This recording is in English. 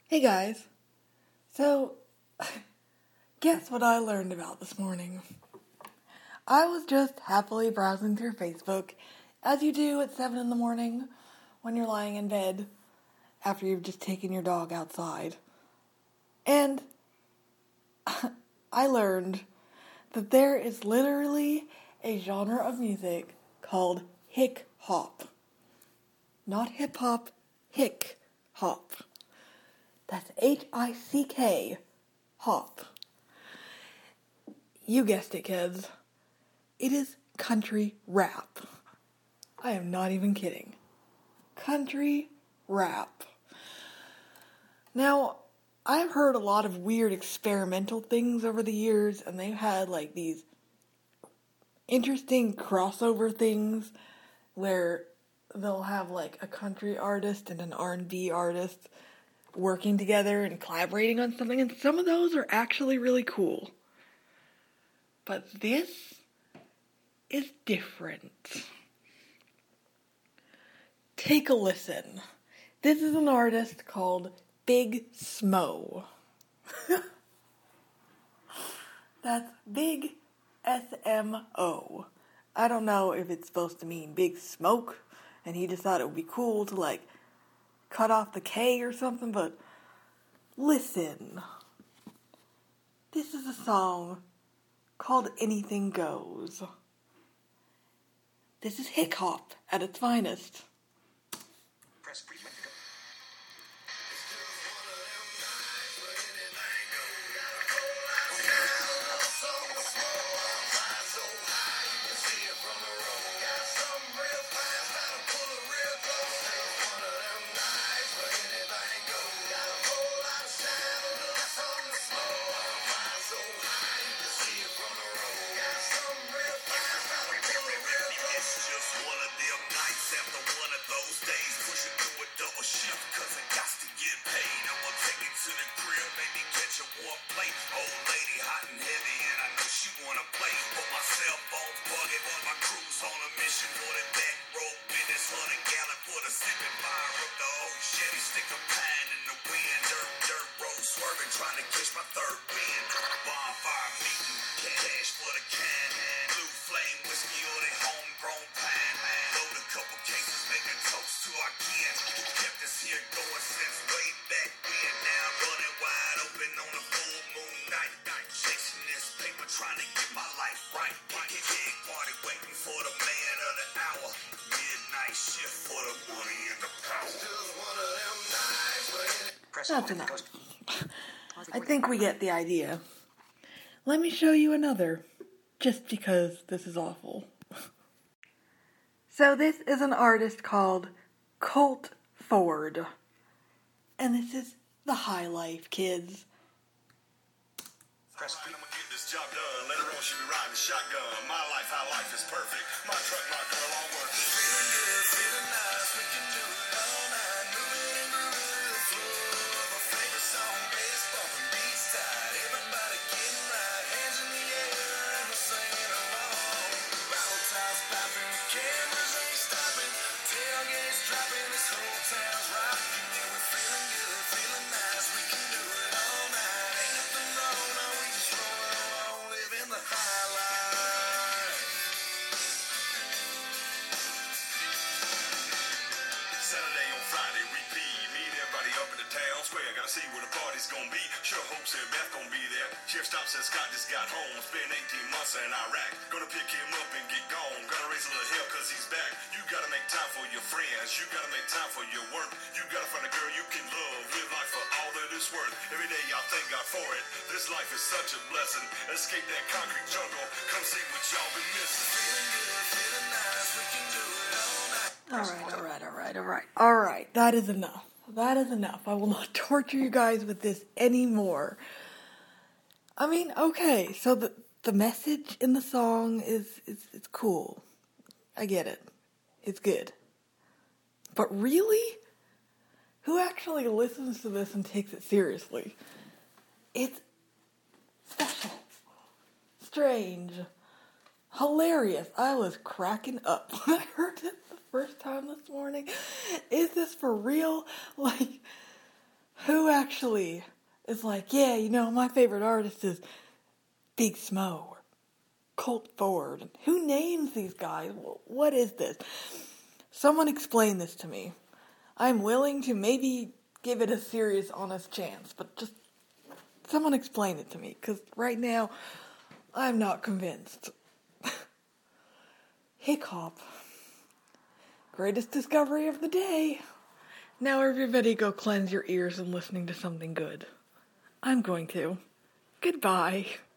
Hey guys, so guess what I learned about this morning? I was just happily browsing through Facebook, as you do at 7 in the morning when you're lying in bed after you've just taken your dog outside. And I learned that there is literally a genre of music called hick hop. Not hip hop, hick hop. That's H-I-C-K, hop. You guessed it, kids. It is country rap. I am not even kidding. Country rap. Now, I've heard a lot of weird experimental things over the years, and they've had like these interesting crossover things where they'll have like a country artist and an R&B artist working together and collaborating on something, and some of those are actually really cool. But this is different. Take a listen. This is an artist called Big Smo. That's Big S-M-O. I don't know if it's supposed to mean big smoke, and he just thought it would be cool to like cut off the K or something, but listen. This is a song called Anything Goes. This is hick hop at its finest. Press pre- Trying to catch my third wind. Bonfire meeting, cash for the can. Blue flame whiskey or they homegrown pan. Load a couple cases, make a toast to our kin. Kept this here going since way back when. Now running wide open on a full moon night. Chasing this paper, trying to get my life right. Big party waiting for the man of the hour. Midnight shift for the money and the power. Just one of them nights. That's enough. I think we get the idea. Let me show you another, just because this is awful. So this is an artist called Colt Ford. And this is the high life, kids. I'm gonna get this job done. Later on, she be riding shotgun. My life, how life is perfect. My truck, my girl, all worth it. Feeling good, feeling nice. We can do it all night. Moving and grooving to the floor. My favorite song, bass bumping, beats tight. Everybody getting right. Hands in the air and we're singing along. Battle times popping, cameras ain't stopping. Tailgates dropping, this whole town's rocking. Yeah, we're feeling good, feeling nice. We can do it all night. Ain't nothing wrong, no, we just rolling along, living the high life. Saturday on Friday, repeat. Meet everybody up in the town square. Gotta see where the party's gonna be. Sure hope said Beth gonna be there. Chef Stop said Scott just got home. Spent 18 months in Iraq. Gonna pick him up and get gone. Gonna raise a little hell cause he's back. You gotta make time for your friends. You gotta make time for your work. You gotta find a girl you can love. Live life for all that it's worth. Every day y'all thank God for it. This life is such a blessing. Escape that concrete jungle. Come see what y'all been missing. Feeling good, feeling nice. We can do it all night. Alright. That is enough. That is enough. I will not torture you guys with this anymore. I mean, okay, so the message in the song is it's cool. I get it. It's good. But really? Who actually listens to this and takes it seriously? It's special. Strange. Hilarious. I was cracking up when I heard it the first time this morning. Is this for real? Like, who actually is like, yeah, my favorite artist is Big Smo or Colt Ford. Who names these guys? What is this? Someone explain this to me. I'm willing to maybe give it a serious, honest chance, but just someone explain it to me, because right now, I'm not convinced. Hick hop. Greatest discovery of the day. Now everybody go cleanse your ears and listening to something good. I'm going to. Goodbye.